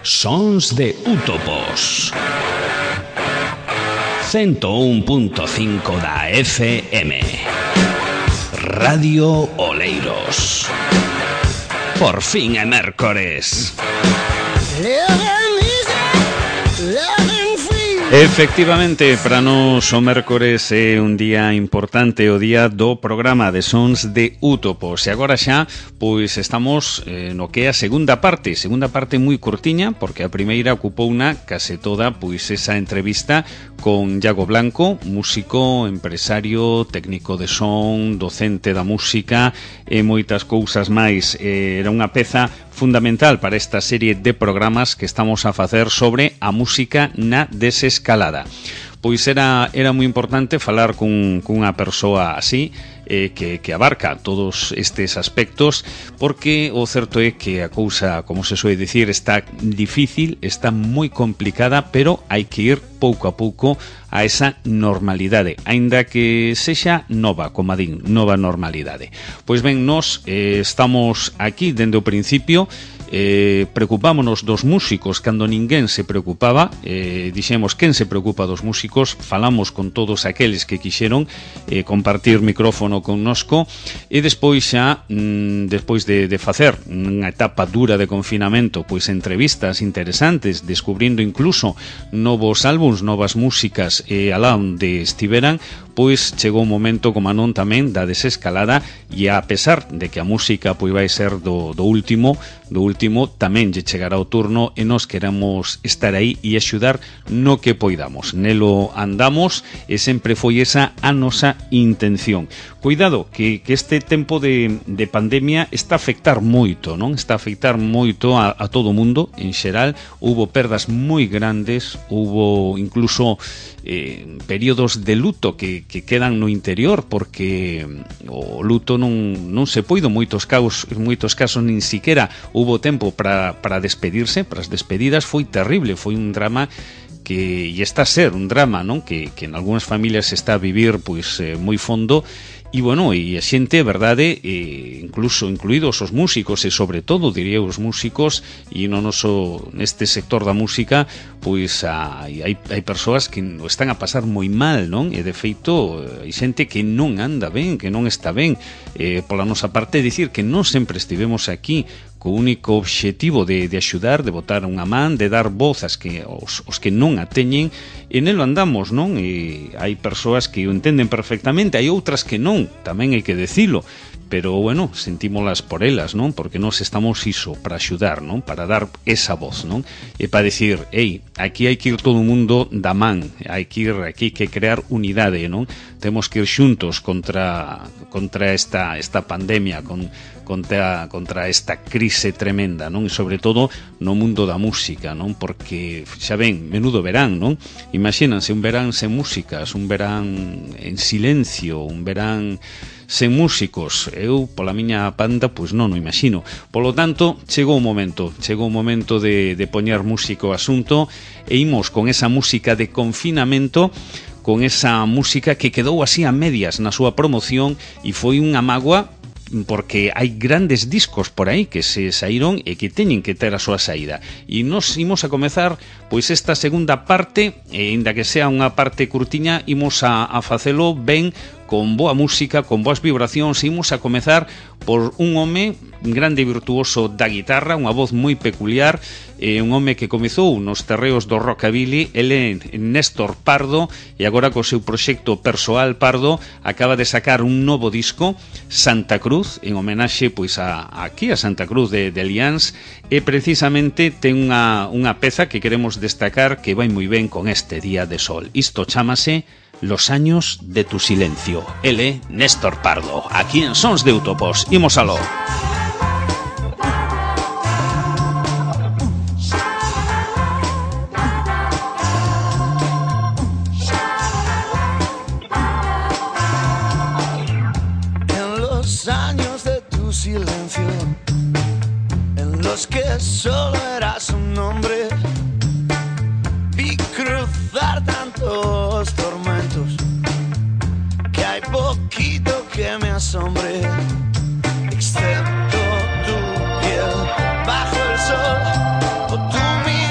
Sons de Útopos 101.5 da FM Radio Oleiros. Por fin é mércores. Efectivamente, para nós o mércores é un día importante, o día do programa de Sons de Útopos. E agora xa, pois estamos no que é a segunda parte moi curtiña, porque a primeira ocupouna case toda pois esa entrevista con Iago Blanco, músico, empresario, técnico de son, docente da música e moitas cousas máis. Era unha peza fundamental para esta serie de programas que estamos a facer sobre a música na desescalada. Pois era moi importante falar cunha persoa así, que abarca todos estes aspectos, porque o certo é que a cousa, como se soe dicir, está difícil, está moi complicada, pero hai que ir pouco a pouco a esa normalidade, aínda que sexa nova, como din, nova normalidade. Pois ben, nós estamos aquí dende o principio, preocupámonos dos músicos cando ninguén se preocupaba, dixemos quen se preocupa dos músicos, falamos con todos aqueles que quixeron compartir micrófono connosco, e despois xa, despois de facer unha etapa dura de confinamento, pois entrevistas interesantes, descubrindo incluso novos álbuns, novas músicas alá onde estiveran, pois chegou un momento, como non, tamén da desescalada, e a pesar de que a música pois vai ser do último, tamén lle chegará o turno e nós queremos estar aí e axudar no que poidamos. Nelo andamos e sempre foi esa a nosa intención. Cuidado, que este tempo de pandemia está a afectar moito, non? Está a afectar moito a todo o mundo en xeral. Hubo perdas moi grandes, hubo incluso períodos de luto que quedan no interior, porque o luto non se poido, moitos casos nin siquiera hubo tempo para despedirse. Para as despedidas foi terrible, foi un drama que está a ser un drama, non? Que en algunhas familias se está a vivir pois moi fondo. E, bueno, e a xente, verdade, incluso incluídos os músicos, e sobre todo, diría, os músicos, e no noso, neste sector da música, pois hai persoas que o están a pasar moi mal, non? E, de feito, hai xente que non anda ben, que non está ben. Pola nosa parte, dicir que non sempre estivemos aquí co único obxectivo de axudar, de botar unha man, de dar voz aos que non a teñen, e nelo andamos, non? E hai persoas que o entenden perfectamente, hai outras que non, tamén hai que decilo, pero, bueno, sentímolas por elas, non? Porque nós estamos iso, para axudar, non? Para dar esa voz, non? E para decir, aquí hai que ir todo o mundo da man, hai que crear unidade, non? Temos que ir xuntos contra esta pandemia, contra esta crise tremenda, non? E sobre todo no mundo da música, non? Porque, xa ven, menudo verán, non? Imagínanse un verán sen músicas, un verán en silencio, un verán sen músicos. Eu, pola miña panda, pois non o imagino. Polo tanto, chegou o momento de poñer música ao asunto, e imos con esa música de confinamento, con esa música que quedou así a medias na súa promoción, e foi unha mágoa, porque hai grandes discos por aí que se saíron e que teñen que ter a súa saída. E nos imos a comezar pois esta segunda parte, e ainda que sea unha parte curtiña, imos a facelo ben, con boa música, con boas vibracións. Imos a comezar por un home, un grande virtuoso da guitarra, unha voz moi peculiar, un home que comezou nos terreos do rockabilly. Ele é Néstor Pardo, e agora co seu proxecto persoal Pardo acaba de sacar un novo disco, Santa Cruz, en homenaxe pois aquí a Santa Cruz de Lians, e precisamente ten unha peza que queremos destacar que vai moi ben con este día de sol. Isto chámase Los años de tu silencio. Ele, Néstor Pardo, aquí en Sons de Útopos. Imos aló. En los años de tu silencio, en los que solo eras un nombre, vi cruzar tantos tormentos que hay poquito que me asombre, excepto tu piel bajo el sol o tu mirada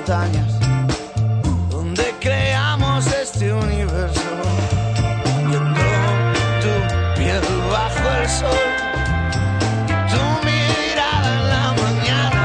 montañas donde creamos este universo, viendo tu piel bajo el sol y tu mirada en la mañana,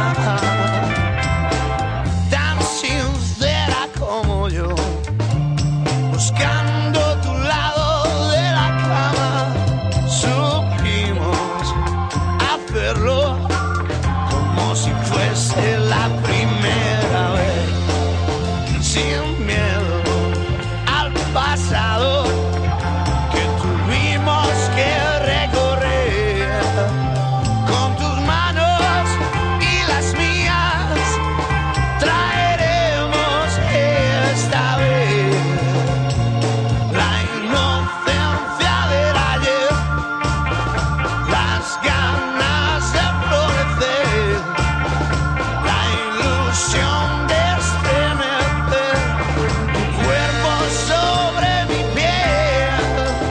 tan sincera como yo, buscando tu lado de la cama. Supimos hacerlo como si fuese la primera vez, sin miedo al pasado que tuvimos que recorrer. Con tus manos y las mías traeremos esta vez la inocencia del ayer, las ganas de florecer, la ilusión de estremecer tu cuerpo sobre mi piel.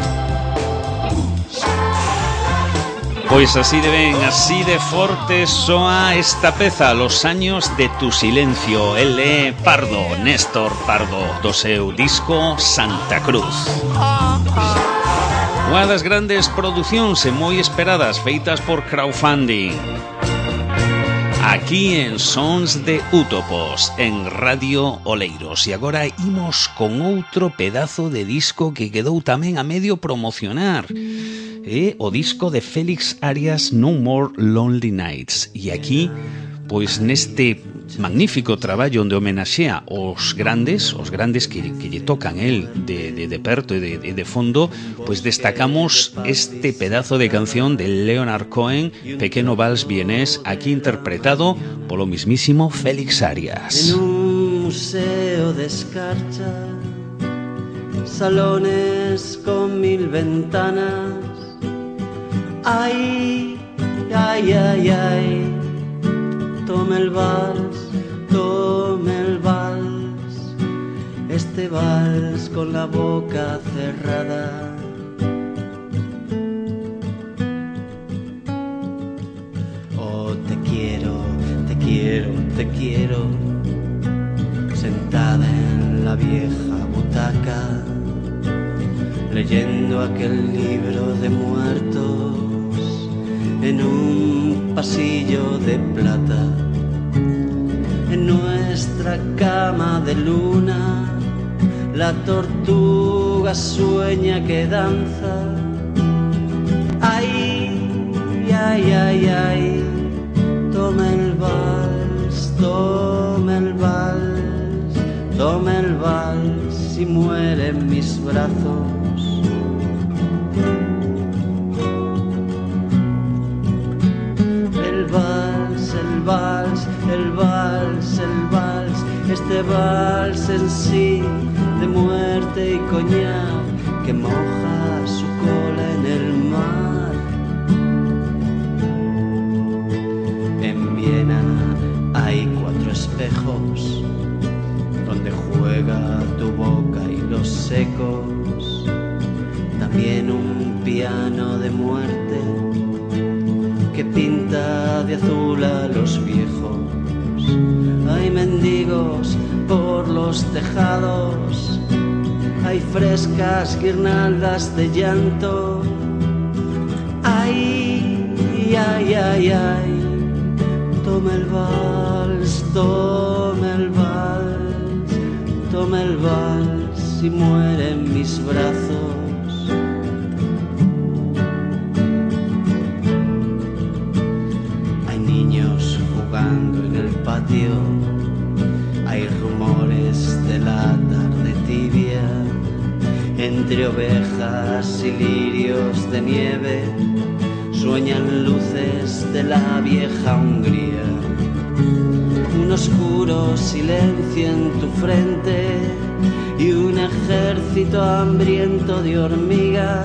Pois así de ben, así de forte soa esta peza, Los años de tu silencio. El é Pardo, Néstor Pardo, do seu disco Santa Cruz. Unha das grandes producións e moi esperadas feitas por crowdfunding. Aquí en Sons de Útopos, en Radio Oleiros. E agora imos con outro pedazo de disco que quedou tamén a medio promocionar. O disco de Félix Arias, No More Lonely Nights. E aquí, pois neste magnífico traballo onde homenaxea os grandes que lle tocan el de perto e de fondo, pois destacamos este pedazo de canción de Leonard Cohen, Pequeno Vals Vienés, aquí interpretado polo mismísimo Félix Arias. En un museo de escarcha, salones con 1000 ventanas. Ay, ay, ay, ay, tome el vals, este vals con la boca cerrada. Oh, te quiero, te quiero, te quiero, sentada en la vieja butaca, leyendo aquel libro de muertos en un pasillo de plata. En nuestra cama de luna, la tortuga sueña que danza. Ay, ay, ay, ay, toma el vals, toma el vals, toma el vals y muere en mis brazos. El vals, el vals, el vals, el vals, este vals en sí de muerte y coñac que moja su cola en el mar. En Viena hay 4 espejos donde juega tu boca y los secos, también un piano de muerte que pinta de azul a los viejos. Hay mendigos por los tejados, hay frescas guirnaldas de llanto. Ay, ay, ay, ay, toma el vals, toma el vals, toma el vals y muere en mis brazos. En el patio hay rumores de la tarde tibia, entre ovejas y lirios de nieve sueñan luces de la vieja Hungría. Un oscuro silencio en tu frente y un ejército hambriento de hormigas.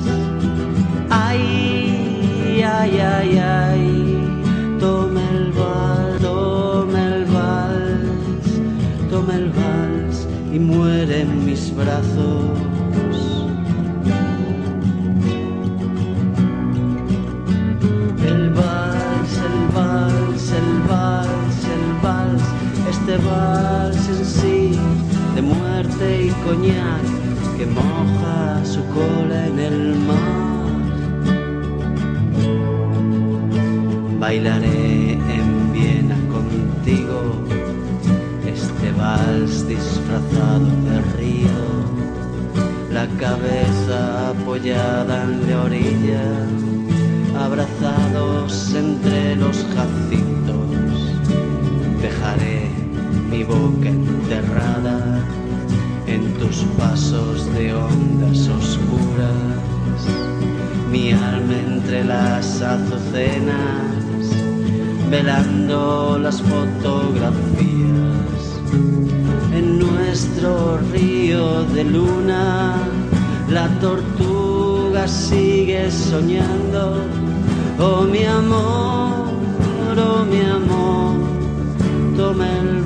Ay, ay, ay, ay, toma el vals, toma el vals, toma el vals y muere en mis brazos. El vals, el vals, el vals, el vals, este vals en sí, de muerte y coñac, que moja su cola en el mar. Bailaré en Viena contigo este vals disfrazado de río, la cabeza apoyada en la orilla, abrazados entre los jacintos. Dejaré mi boca enterrada en tus pasos de ondas oscuras, mi alma entre las azucenas, velando las fotografías. En nuestro río de luna, la tortuga sigue soñando. Oh mi amor, oh mi amor, toma el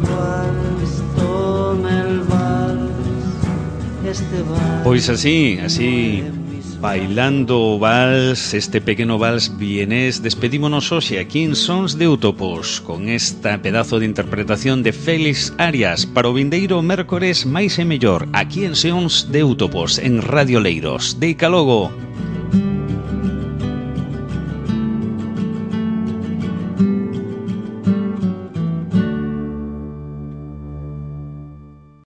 vals, este vals. Pois así, bailando o vals, este pequeno vals vienés, despedímonos hoxe aquí en Sons de Útopos con esta pedazo de interpretación de Félix Arias para o vindeiro mércores máis e mellor aquí en Sons de Útopos en Radio Leiros. Deica logo.